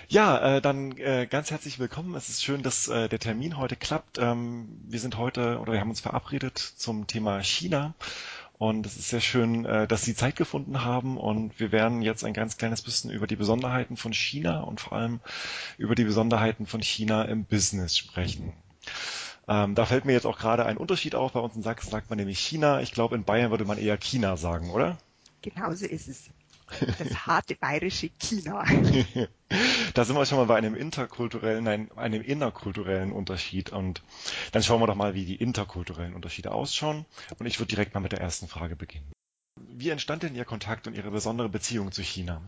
Dann ganz herzlich willkommen. Es ist schön, dass der Termin heute klappt. Wir haben uns verabredet zum Thema China und es ist sehr schön, dass Sie Zeit gefunden haben und wir werden jetzt ein ganz kleines bisschen über die Besonderheiten von China und vor allem über die Besonderheiten von China im Business sprechen. Da fällt mir jetzt auch gerade ein Unterschied auf. Bei uns in Sachsen sagt man nämlich China. Ich glaube, in Bayern würde man eher China sagen, oder? Genauso ist es. Das harte bayerische China. Da sind wir schon mal bei einem innerkulturellen Unterschied. Und dann schauen wir doch mal, wie die interkulturellen Unterschiede ausschauen. Und ich würde direkt mal mit der ersten Frage beginnen. Wie entstand denn Ihr Kontakt und Ihre besondere Beziehung zu China?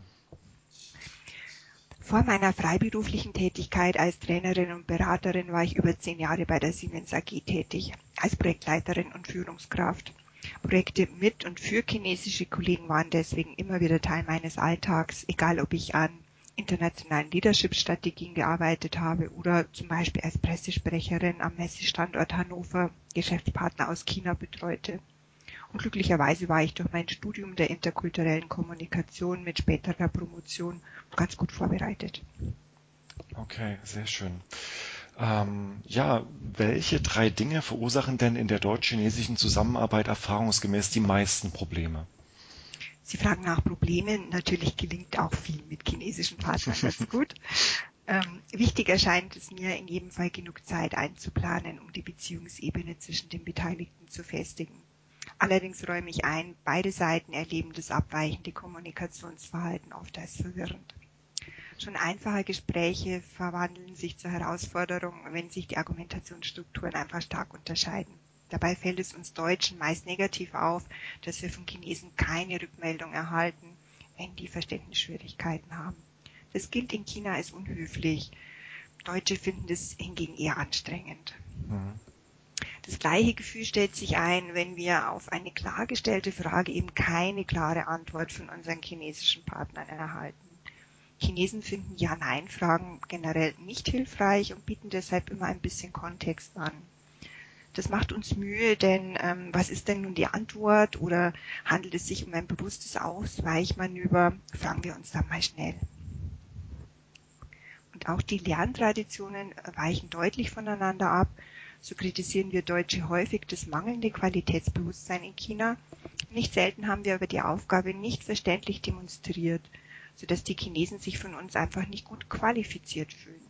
Vor meiner freiberuflichen Tätigkeit als Trainerin und Beraterin war ich über 10 Jahre bei der Siemens AG tätig, als Projektleiterin und Führungskraft. Projekte mit und für chinesische Kollegen waren deswegen immer wieder Teil meines Alltags, egal ob ich an internationalen Leadership-Strategien gearbeitet habe oder zum Beispiel als Pressesprecherin am Messestandort Hannover Geschäftspartner aus China betreute. Und glücklicherweise war ich durch mein Studium der interkulturellen Kommunikation mit späterer Promotion ganz gut vorbereitet. Okay, sehr schön. Welche 3 Dinge verursachen denn in der deutsch-chinesischen Zusammenarbeit erfahrungsgemäß die meisten Probleme? Sie fragen nach Problemen. Natürlich gelingt auch viel mit chinesischen Partnern ganz gut. Wichtig erscheint es mir, in jedem Fall genug Zeit einzuplanen, um die Beziehungsebene zwischen den Beteiligten zu festigen. Allerdings räume ich ein, beide Seiten erleben das abweichende Kommunikationsverhalten oft als verwirrend. Schon einfache Gespräche verwandeln sich zur Herausforderung, wenn sich die Argumentationsstrukturen einfach stark unterscheiden. Dabei fällt es uns Deutschen meist negativ auf, dass wir von Chinesen keine Rückmeldung erhalten, wenn die Verständnisschwierigkeiten haben. Das gilt in China als unhöflich. Deutsche finden das hingegen eher anstrengend. Mhm. Das gleiche Gefühl stellt sich ein, wenn wir auf eine klargestellte Frage eben keine klare Antwort von unseren chinesischen Partnern erhalten. Chinesen finden Ja-Nein-Fragen generell nicht hilfreich und bieten deshalb immer ein bisschen Kontext an. Das macht uns Mühe, denn was ist denn nun die Antwort oder handelt es sich um ein bewusstes Ausweichmanöver? Fragen wir uns dann mal schnell. Und auch die Lerntraditionen weichen deutlich voneinander ab. So kritisieren wir Deutsche häufig das mangelnde Qualitätsbewusstsein in China. Nicht selten haben wir aber die Aufgabe nicht verständlich demonstriert, sodass die Chinesen sich von uns einfach nicht gut qualifiziert fühlen.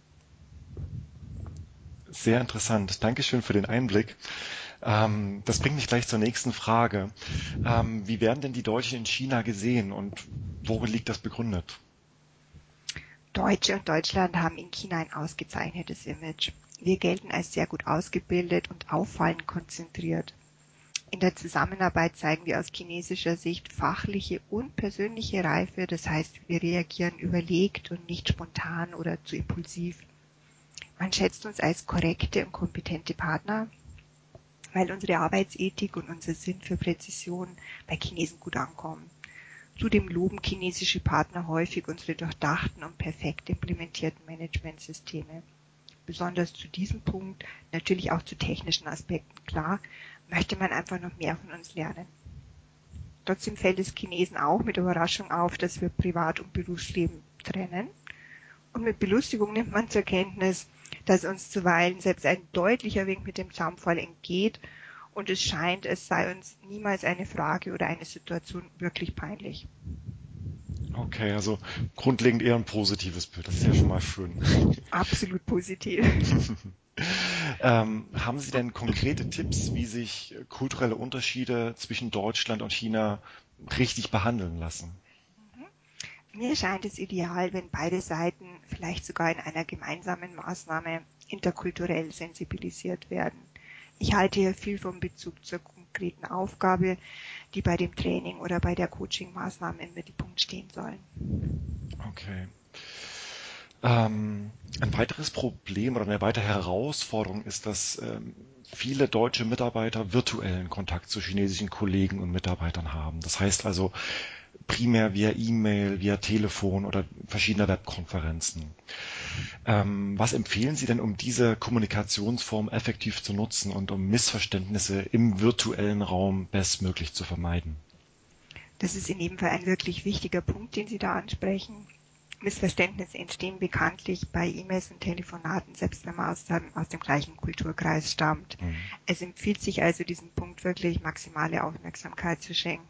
Sehr interessant. Dankeschön für den Einblick. Das bringt mich gleich zur nächsten Frage. Wie werden denn die Deutschen in China gesehen und worin liegt das begründet? Deutsche und Deutschland haben in China ein ausgezeichnetes Image. Wir gelten als sehr gut ausgebildet und auffallend konzentriert. In der Zusammenarbeit zeigen wir aus chinesischer Sicht fachliche und persönliche Reife, das heißt, wir reagieren überlegt und nicht spontan oder zu impulsiv. Man schätzt uns als korrekte und kompetente Partner, weil unsere Arbeitsethik und unser Sinn für Präzision bei Chinesen gut ankommen. Zudem loben chinesische Partner häufig unsere durchdachten und perfekt implementierten Managementsysteme. Besonders zu diesem Punkt, natürlich auch zu technischen Aspekten, klar, möchte man einfach noch mehr von uns lernen. Trotzdem fällt es Chinesen auch mit Überraschung auf, dass wir Privat- und Berufsleben trennen. Und mit Belustigung nimmt man zur Kenntnis, dass uns zuweilen selbst ein deutlicher Wink mit dem Zaunpfahl entgeht und es scheint, es sei uns niemals eine Frage oder eine Situation wirklich peinlich. Okay, also grundlegend eher ein positives Bild. Das ist ja schon mal schön. Absolut positiv. Haben Sie denn konkrete Tipps, wie sich kulturelle Unterschiede zwischen Deutschland und China richtig behandeln lassen? Mir scheint es ideal, wenn beide Seiten vielleicht sogar in einer gemeinsamen Maßnahme interkulturell sensibilisiert werden. Ich halte hier viel vom Bezug zur konkreten Aufgabe, die bei dem Training oder bei der Coaching-Maßnahme im Mittelpunkt stehen sollen. Okay. Ein weiteres Problem oder eine weitere Herausforderung ist, dass viele deutsche Mitarbeiter virtuellen Kontakt zu chinesischen Kollegen und Mitarbeitern haben. Das heißt also primär via E-Mail, via Telefon oder verschiedener Webkonferenzen. Was empfehlen Sie denn, um diese Kommunikationsform effektiv zu nutzen und um Missverständnisse im virtuellen Raum bestmöglich zu vermeiden? Das ist in jedem Fall ein wirklich wichtiger Punkt, den Sie da ansprechen. Missverständnisse entstehen bekanntlich bei E-Mails und Telefonaten, selbst wenn man aus dem gleichen Kulturkreis stammt. Es empfiehlt sich also, diesem Punkt wirklich maximale Aufmerksamkeit zu schenken.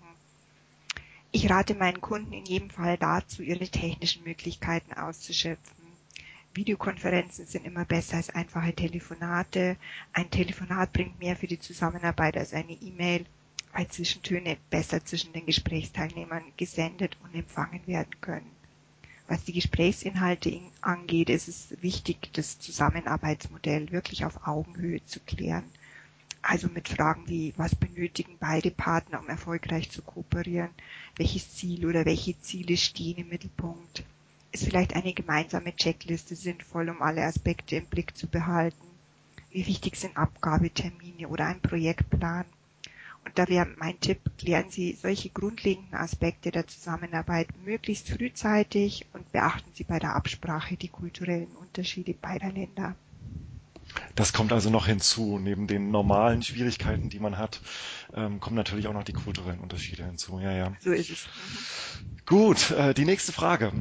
Ich rate meinen Kunden in jedem Fall dazu, ihre technischen Möglichkeiten auszuschöpfen. Videokonferenzen sind immer besser als einfache Telefonate. Ein Telefonat bringt mehr für die Zusammenarbeit als eine E-Mail, weil Zwischentöne besser zwischen den Gesprächsteilnehmern gesendet und empfangen werden können. Was die Gesprächsinhalte angeht, ist es wichtig, das Zusammenarbeitsmodell wirklich auf Augenhöhe zu klären. Also mit Fragen wie, was benötigen beide Partner, um erfolgreich zu kooperieren? Welches Ziel oder welche Ziele stehen im Mittelpunkt? Ist vielleicht eine gemeinsame Checkliste sinnvoll, um alle Aspekte im Blick zu behalten? Wie wichtig sind Abgabetermine oder ein Projektplan? Und da wäre mein Tipp, klären Sie solche grundlegenden Aspekte der Zusammenarbeit möglichst frühzeitig und beachten Sie bei der Absprache die kulturellen Unterschiede beider Länder. Das kommt also noch hinzu. Neben den normalen Schwierigkeiten, die man hat, kommen natürlich auch noch die kulturellen Unterschiede hinzu. Ja, ja. So ist es. Gut, die nächste Frage.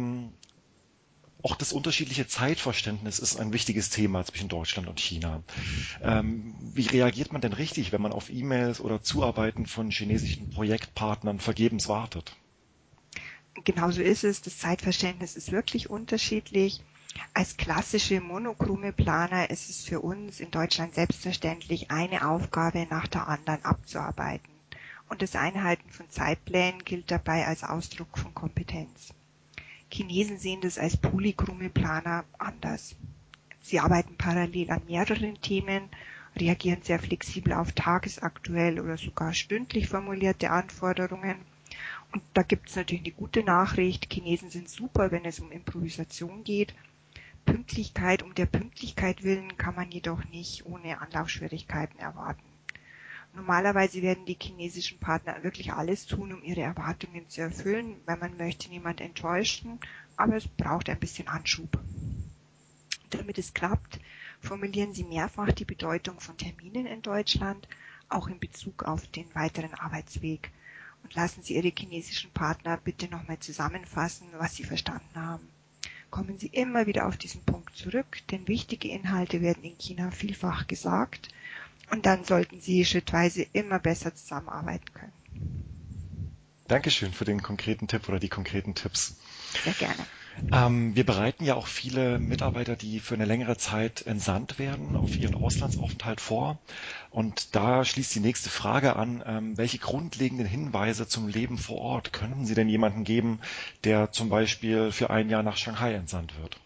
Auch das unterschiedliche Zeitverständnis ist ein wichtiges Thema zwischen Deutschland und China. Wie reagiert man denn richtig, wenn man auf E-Mails oder Zuarbeiten von chinesischen Projektpartnern vergebens wartet? Genauso ist es. Das Zeitverständnis ist wirklich unterschiedlich. Als klassische monochrome Planer ist es für uns in Deutschland selbstverständlich, eine Aufgabe nach der anderen abzuarbeiten. Und das Einhalten von Zeitplänen gilt dabei als Ausdruck von Kompetenz. Chinesen sehen das als polychrome Planer anders. Sie arbeiten parallel an mehreren Themen, reagieren sehr flexibel auf tagesaktuell oder sogar stündlich formulierte Anforderungen. Und da gibt es natürlich eine gute Nachricht. Chinesen sind super, wenn es um Improvisation geht. Pünktlichkeit um der Pünktlichkeit willen kann man jedoch nicht ohne Anlaufschwierigkeiten erwarten. Normalerweise werden die chinesischen Partner wirklich alles tun, um ihre Erwartungen zu erfüllen, weil man möchte niemand enttäuschen, aber es braucht ein bisschen Anschub. Damit es klappt, formulieren sie mehrfach die Bedeutung von Terminen in Deutschland, auch in Bezug auf den weiteren Arbeitsweg. Und lassen Sie Ihre chinesischen Partner bitte nochmal zusammenfassen, was Sie verstanden haben. Kommen Sie immer wieder auf diesen Punkt zurück, denn wichtige Inhalte werden in China vielfach gesagt und dann sollten Sie schrittweise immer besser zusammenarbeiten können. Dankeschön für den konkreten Tipp oder die konkreten Tipps. Sehr gerne. Wir bereiten ja auch viele Mitarbeiter, die für eine längere Zeit entsandt werden, auf ihren Auslandsaufenthalt vor. Und da schließt die nächste Frage an, welche grundlegenden Hinweise zum Leben vor Ort können Sie denn jemandem geben, der zum Beispiel für ein Jahr nach Shanghai entsandt wird?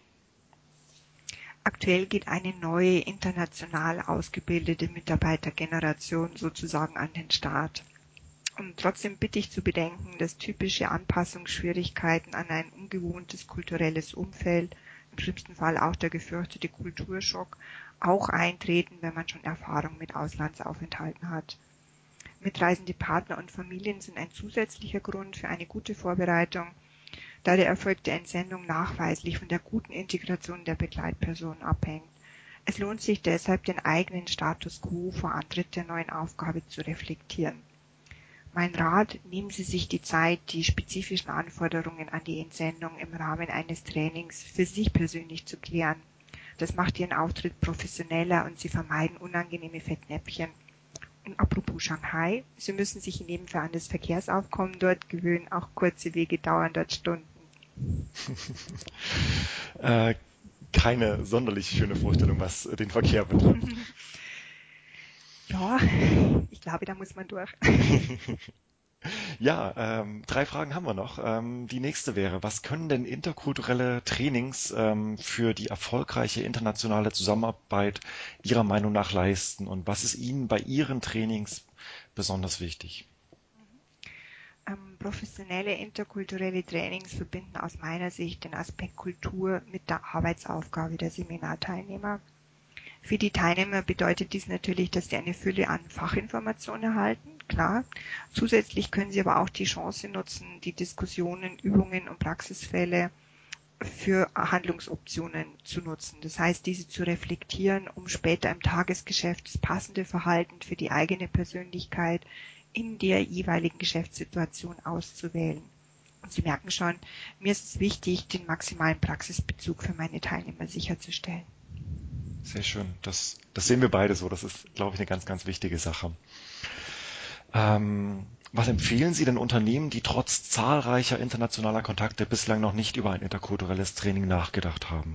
Aktuell geht eine neue international ausgebildete Mitarbeitergeneration sozusagen an den Start. Und trotzdem bitte ich zu bedenken, dass typische Anpassungsschwierigkeiten an ein ungewohntes kulturelles Umfeld, im schlimmsten Fall auch der gefürchtete Kulturschock, auch eintreten, wenn man schon Erfahrung mit Auslandsaufenthalten hat. Mitreisende Partner und Familien sind ein zusätzlicher Grund für eine gute Vorbereitung, da der Erfolg der Entsendung nachweislich von der guten Integration der Begleitpersonen abhängt. Es lohnt sich deshalb, den eigenen Status quo vor Antritt der neuen Aufgabe zu reflektieren. Mein Rat, nehmen Sie sich die Zeit, die spezifischen Anforderungen an die Entsendung im Rahmen eines Trainings für sich persönlich zu klären. Das macht Ihren Auftritt professioneller und Sie vermeiden unangenehme Fettnäpfchen. Und apropos Shanghai, Sie müssen sich in jedem Fall an das Verkehrsaufkommen dort gewöhnen, auch kurze Wege dauern dort Stunden. Keine sonderlich schöne Vorstellung, was den Verkehr betrifft. Ja, ich glaube, da muss man durch. Ja, 3 Fragen haben wir noch. Die nächste wäre, was können denn interkulturelle Trainings für die erfolgreiche internationale Zusammenarbeit Ihrer Meinung nach leisten und was ist Ihnen bei Ihren Trainings besonders wichtig? Professionelle interkulturelle Trainings verbinden aus meiner Sicht den Aspekt Kultur mit der Arbeitsaufgabe der Seminarteilnehmer. Für die Teilnehmer bedeutet dies natürlich, dass sie eine Fülle an Fachinformationen erhalten, klar. Zusätzlich können sie aber auch die Chance nutzen, die Diskussionen, Übungen und Praxisfälle für Handlungsoptionen zu nutzen. Das heißt, diese zu reflektieren, um später im Tagesgeschäft das passende Verhalten für die eigene Persönlichkeit in der jeweiligen Geschäftssituation auszuwählen. Und Sie merken schon, mir ist es wichtig, den maximalen Praxisbezug für meine Teilnehmer sicherzustellen. Sehr schön. Das sehen wir beide so. Das ist, glaube ich, eine ganz, ganz wichtige Sache. Was empfehlen Sie denn Unternehmen, die trotz zahlreicher internationaler Kontakte bislang noch nicht über ein interkulturelles Training nachgedacht haben?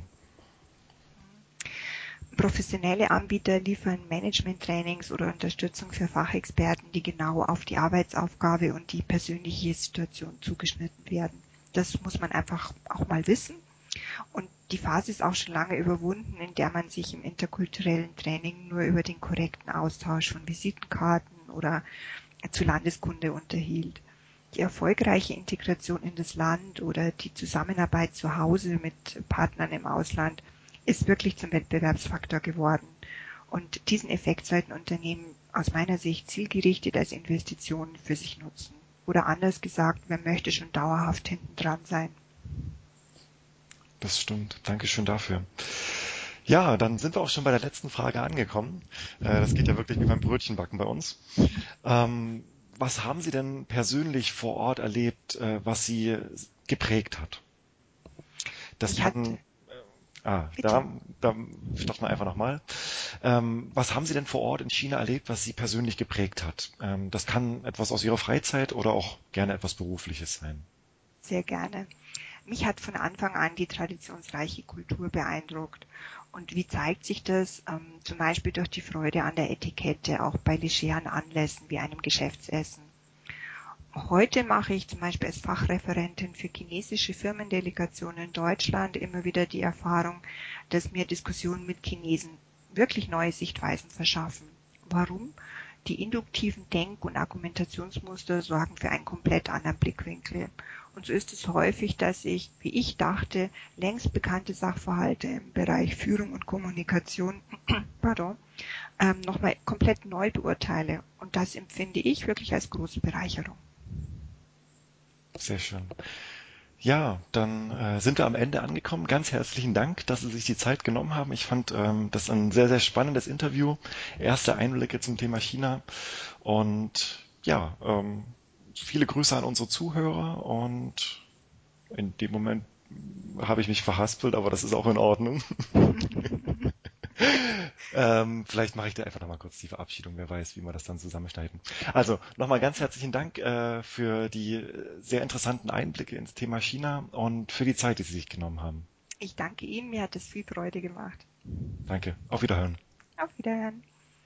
Professionelle Anbieter liefern Management-Trainings oder Unterstützung für Fachexperten, die genau auf die Arbeitsaufgabe und die persönliche Situation zugeschnitten werden. Das muss man einfach auch mal wissen. Und die Phase ist auch schon lange überwunden, in der man sich im interkulturellen Training nur über den korrekten Austausch von Visitenkarten oder zu Landeskunde unterhielt. Die erfolgreiche Integration in das Land oder die Zusammenarbeit zu Hause mit Partnern im Ausland ist wirklich zum Wettbewerbsfaktor geworden. Und diesen Effekt sollten Unternehmen aus meiner Sicht zielgerichtet als Investition für sich nutzen. Oder anders gesagt, wer möchte schon dauerhaft hinten dran sein? Das stimmt. Dankeschön dafür. Ja, dann sind wir auch schon bei der letzten Frage angekommen. Das geht ja wirklich wie beim Brötchenbacken bei uns. Was haben Sie denn persönlich vor Ort erlebt, was Sie geprägt hat? Das Mich hat, kann, bitte, da stoppen wir einfach nochmal. Was haben Sie denn vor Ort in China erlebt, was Sie persönlich geprägt hat? Das kann etwas aus Ihrer Freizeit oder auch gerne etwas Berufliches sein. sehr gerne. Mich hat von Anfang an die traditionsreiche Kultur beeindruckt. Und wie zeigt sich das? Zum Beispiel durch die Freude an der Etikette, auch bei legeren Anlässen wie einem Geschäftsessen. Heute mache ich zum Beispiel als Fachreferentin für chinesische Firmendelegationen in Deutschland immer wieder die Erfahrung, dass mir Diskussionen mit Chinesen wirklich neue Sichtweisen verschaffen. Warum? Die induktiven Denk- und Argumentationsmuster sorgen für einen komplett anderen Blickwinkel. Und so ist es häufig, dass ich, wie ich dachte, längst bekannte Sachverhalte im Bereich Führung und Kommunikation nochmal komplett neu beurteile. Und das empfinde ich wirklich als große Bereicherung. Sehr schön. Ja, dann sind wir am Ende angekommen. Ganz herzlichen Dank, dass Sie sich die Zeit genommen haben. Ich fand das ein sehr, sehr spannendes Interview. Erste Einblicke zum Thema China. Und ja, viele Grüße an unsere Zuhörer. Und in dem Moment habe ich mich verhaspelt, aber das ist auch in Ordnung. Vielleicht mache ich da einfach nochmal kurz die Verabschiedung. Wer weiß, wie wir das dann zusammenschneiden. Also nochmal ganz herzlichen Dank für die sehr interessanten Einblicke ins Thema China und für die Zeit, die Sie sich genommen haben. Ich danke Ihnen, mir hat es viel Freude gemacht. Danke. Auf Wiederhören. Auf Wiederhören.